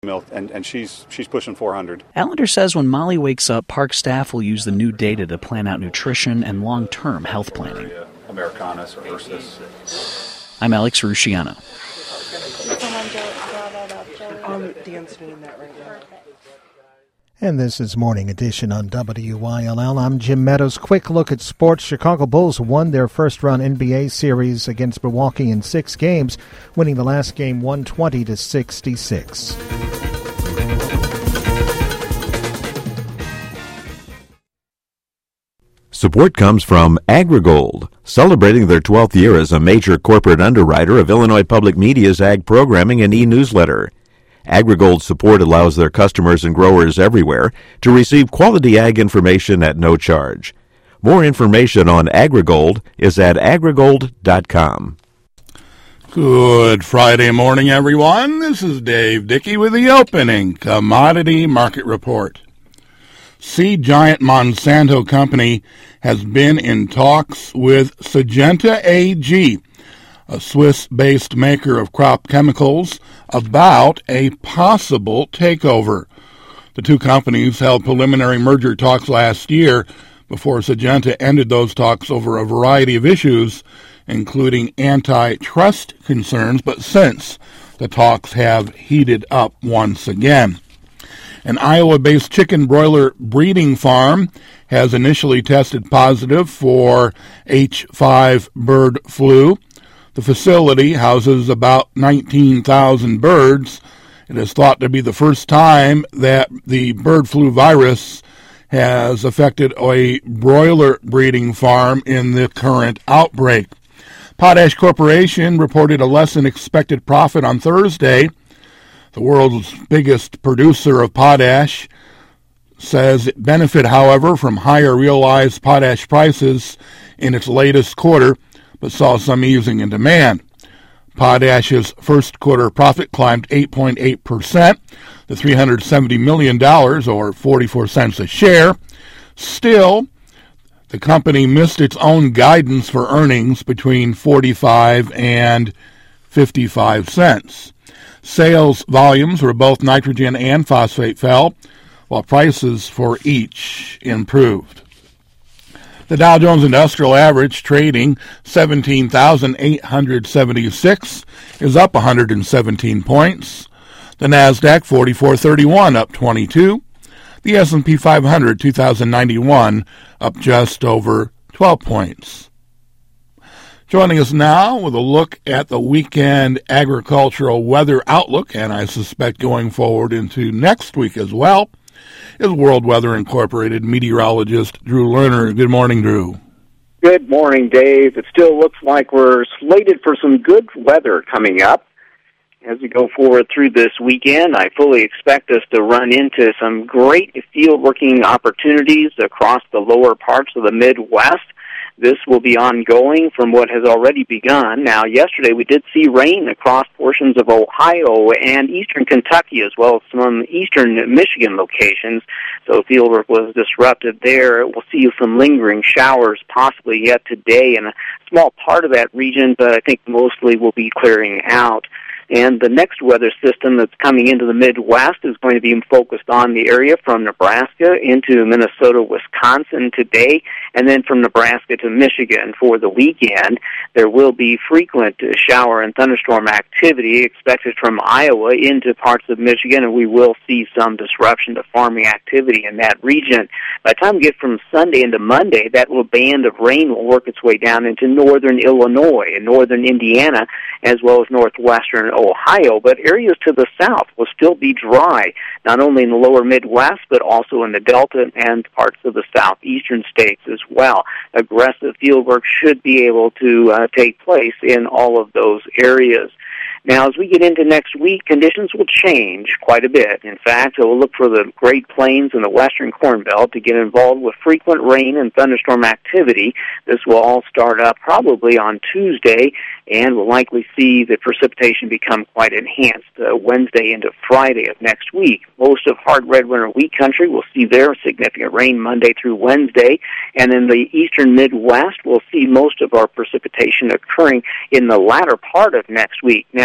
milk, and she's pushing 400. Allender says when Molly wakes up, park staff will use the new data to plan out nutrition and long-term health planning. Americanus or Ursus. I'm Alex Rusciano. Dan's doing that right now. And this is Morning Edition on WYLL. I'm Jim Meadows. Quick look at sports. Chicago Bulls won their first-round NBA series against Milwaukee in 6 games, winning the last game 120-66. Support comes from AgriGold, celebrating their 12th year as a major corporate underwriter of Illinois Public Media's ag programming and e-newsletter. AgriGold's support allows their customers and growers everywhere to receive quality ag information at no charge. More information on AgriGold is at agrigold.com. Good Friday morning, everyone. This is Dave Dickey with the opening commodity market report. Seed giant Monsanto Company has been in talks with Syngenta AG, a Swiss-based maker of crop chemicals, about a possible takeover. The two companies held preliminary merger talks last year before Syngenta ended those talks over a variety of issues, including antitrust concerns, but since the talks have heated up once again. An Iowa-based chicken broiler breeding farm has initially tested positive for H5 bird flu. The facility houses about 19,000 birds. It is thought to be the first time that the bird flu virus has affected a broiler breeding farm in the current outbreak. Potash Corporation reported a less-than-expected profit on Thursday. The world's biggest producer of potash says it benefited, however, from higher realized potash prices in its latest quarter, but saw some easing in demand. Potash's first quarter profit climbed 8.8% to $370 million, or 44 cents a share. Still, the company missed its own guidance for earnings between 45 and 55 cents. Sales volumes for both nitrogen and phosphate fell, while prices for each improved. The Dow Jones Industrial Average, trading 17,876, is up 117 points. The Nasdaq 4431 up 22. The S&P 500 2091 up just over 12 points. Joining us now with a look at the weekend agricultural weather outlook, and I suspect going forward into next week as well, is World Weather Incorporated meteorologist Drew Lerner. Good morning, Drew. Good morning, Dave. It still looks like we're slated for some good weather coming up. As we go forward through this weekend, I fully expect us to run into some great field working opportunities across the lower parts of the Midwest. This will be ongoing from what has already begun. Now, yesterday we did see rain across portions of Ohio and eastern Kentucky, as well as some eastern Michigan locations, so fieldwork was disrupted there. We'll see some lingering showers possibly yet today in a small part of that region, but I think mostly will be clearing out. And the next weather system that's coming into the Midwest is going to be focused on the area from Nebraska into Minnesota, Wisconsin today, and then from Nebraska to Michigan for the weekend. There will be frequent shower and thunderstorm activity expected from Iowa into parts of Michigan, and we will see some disruption to farming activity in that region. By the time we get from Sunday into Monday, that little band of rain will work its way down into northern Illinois and northern Indiana, as well as northwestern Ohio, but areas to the south will still be dry, not only in the lower Midwest, but also in the Delta and parts of the southeastern states as well. Aggressive fieldwork should be able to take place in all of those areas. Now, as we get into next week, conditions will change quite a bit. In fact, we'll look for the Great Plains and the Western Corn Belt to get involved with frequent rain and thunderstorm activity. This will all start up probably on Tuesday, and we'll likely see the precipitation become quite enhanced Wednesday into Friday of next week. Most of hard red winter wheat country will see their significant rain Monday through Wednesday, and in the eastern Midwest, we'll see most of our precipitation occurring in the latter part of next week. Now,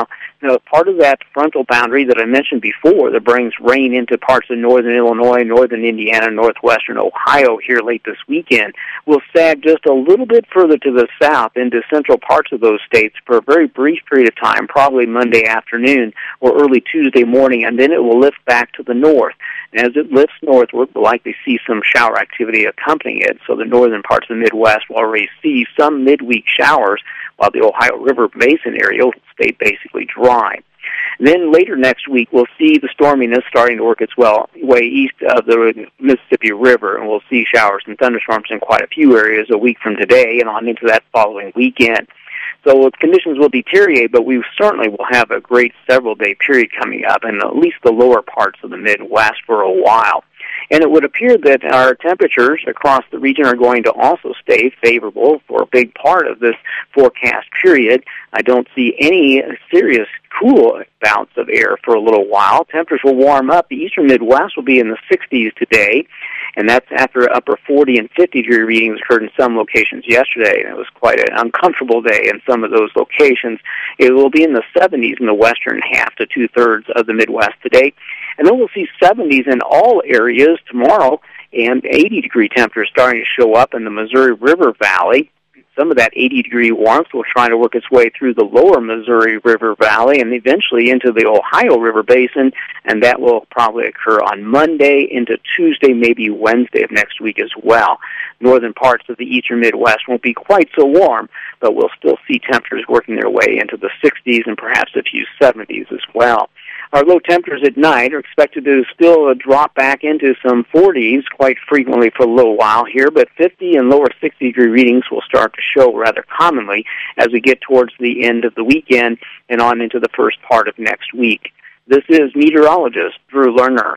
Now, part of that frontal boundary that I mentioned before that brings rain into parts of northern Illinois, northern Indiana, northwestern Ohio here late this weekend will sag just a little bit further to the south into central parts of those states for a very brief period of time, probably Monday afternoon or early Tuesday morning, and then it will lift back to the north. And as it lifts northward, we'll likely see some shower activity accompanying it. So the northern parts of the Midwest will already see some midweek showers, while the Ohio River Basin area will stay basically dry. And then later next week, we'll see the storminess starting to work its way east of the Mississippi River, and we'll see showers and thunderstorms in quite a few areas a week from today and on into that following weekend. So conditions will deteriorate, but we certainly will have a great several-day period coming up in at least the lower parts of the Midwest for a while. And it would appear that our temperatures across the region are going to also stay favorable for a big part of this forecast period. I don't see any serious cool bouts of air for a little while. Temperatures will warm up. The eastern Midwest will be in the 60s today, and that's after upper 40 and 50-degree readings occurred in some locations yesterday. And it was quite an uncomfortable day in some of those locations. It will be in the 70s in the western half to two-thirds of the Midwest today. And then we'll see 70s in all areas tomorrow, and 80-degree temperatures starting to show up in the Missouri River Valley. Some of that 80-degree warmth will try to work its way through the lower Missouri River Valley and eventually into the Ohio River Basin, and that will probably occur on Monday into Tuesday, maybe Wednesday of next week as well. Northern parts of the eastern Midwest won't be quite so warm, but we'll still see temperatures working their way into the 60s and perhaps a few 70s as well. Our low temperatures at night are expected to still drop back into some 40s quite frequently for a little while here, but 50 and lower 60-degree readings will start to show rather commonly as we get towards the end of the weekend and on into the first part of next week. This is meteorologist Drew Lerner.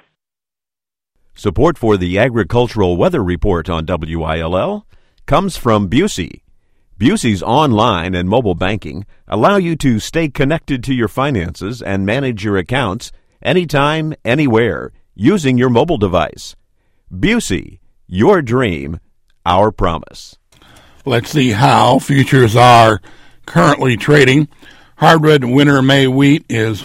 Support for the Agricultural Weather Report on WILL comes from Busey. Busey's online and mobile banking allow you to stay connected to your finances and manage your accounts anytime, anywhere, using your mobile device. Busey, your dream, our promise. Let's see how futures are currently trading. Hard red winter May wheat is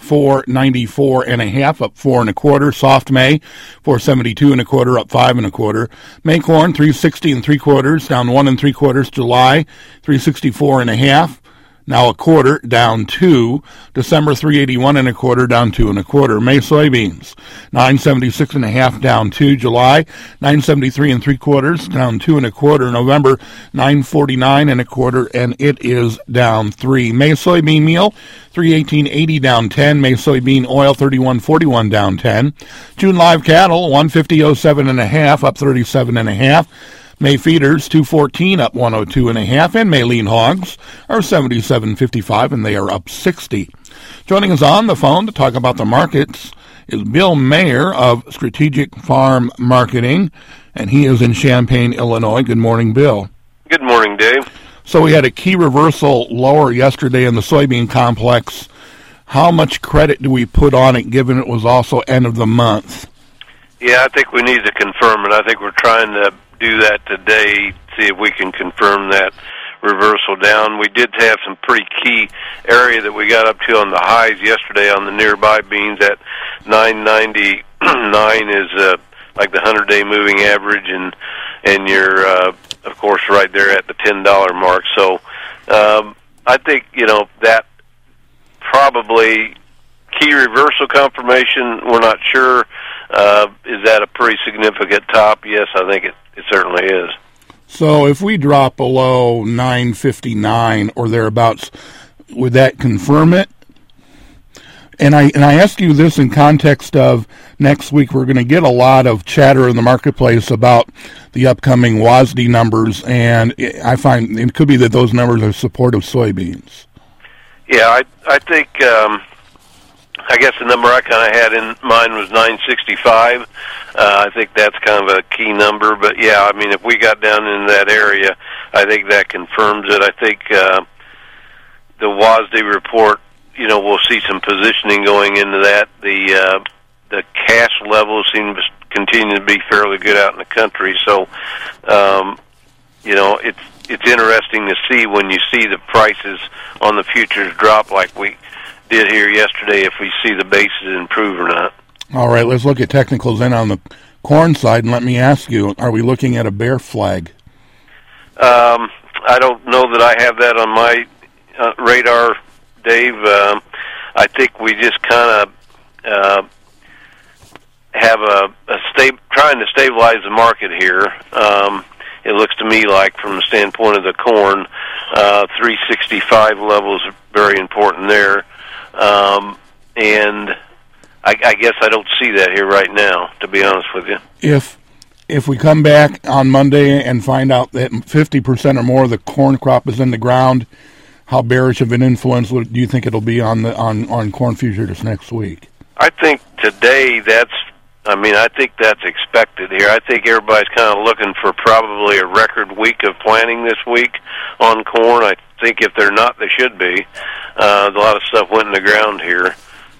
$4.94.5, up 4 1/4. Soft May $4.72 1/4, up 5 1/4. May corn $3.60 3/4, down 1 3/4. July $3.64 1/2. Now a quarter, down 2. December $3.81 1/4, down 2 1/4. May soybeans $9.76 1/2, down 2. July $9.73 3/4, down 2 1/4. November $9.49 1/4, and it is down 3. May soybean meal $3.18.80, down 10. May soybean oil $31.41, down 10. June live cattle $150.07 1/2, up 37 1/2. May feeders $2.14, up 102 1/2, and May lean hogs are $77.55, and they are up 60. Joining us on the phone to talk about the markets is Bill Mayer of Strategic Farm Marketing, and he is in Champaign, Illinois. Good morning, Bill. Good morning, Dave. So we had a key reversal lower yesterday in the soybean complex. How much credit do we put on it, given it was also end of the month? Yeah, I think we need to confirm it. I think we're trying to do that today, see if we can confirm that reversal down. We did have some pretty key area that we got up to on the highs yesterday on the nearby beans at 999 is like the 100-day moving average, and you're of course right there at the $10 mark. So I think that probably key reversal confirmation. We're not sure. Is that a pretty significant top? Yes, I think it certainly is. So if we drop below 959 or thereabouts, would that confirm it? And I ask you this in context of next week we're going to get a lot of chatter in the marketplace about the upcoming WASDE numbers, and I find it could be that those numbers are supportive soybeans. Yeah, I think I guess the number I kind of had in mind was 965. I think that's kind of a key number. But, yeah, I mean, if we got down into that area, I think that confirms it. I think the WASDE report, we'll see some positioning going into that. The cash levels seem to continue to be fairly good out in the country. So, it's interesting to see when you see the prices on the futures drop like we did here yesterday if we see the basis improve or not. All right, let's look at technicals then on the corn side, and let me ask you, are we looking at a bear flag? I don't know that I have that on my radar, Dave. I think we just kind of have trying to stabilize the market here. It looks to me like, from the standpoint of the corn, 365 levels are very important there. And I guess I don't see that here right now, to be honest with you. If we come back on Monday and find out that 50% or more of the corn crop is in the ground, how bearish of an influence do you think it'll be on corn futures next week? I think today I think that's expected here. I think everybody's kind of looking for probably a record week of planting this week on corn. I think if they're not, they should be. A lot of stuff went in the ground here.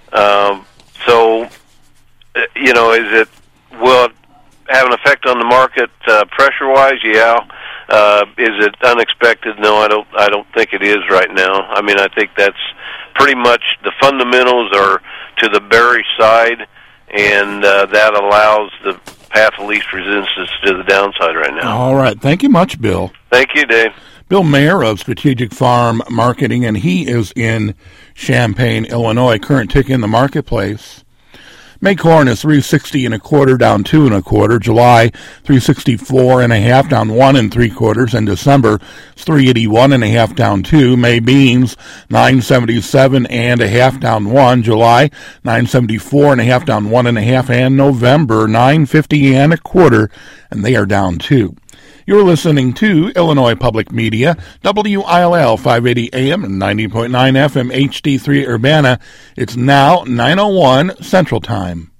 Will it have an effect on the market pressure-wise? Yeah. Is it unexpected? No, I don't think it is right now. I mean, I think that's pretty much the fundamentals are to the bearish side, and that allows the path of least resistance to the downside right now. All right. Thank you much, Bill. Thank you, Dave. Bill Mayer of Strategic Farm Marketing, and he is in Champaign, Illinois. Current tick in the marketplace. May corn is 360 1/4, down 2 1/4. July 364 1/2, down 1 3/4. And December is 381 1/2, down 2. May beans 977 1/2, down 1. July 974 1/2, down 1 1/2. And November 950 1/4, and they are down 2. You're listening to Illinois Public Media, WILL 580 AM and 90.9 FM HD3 Urbana. It's now 9:01 Central Time.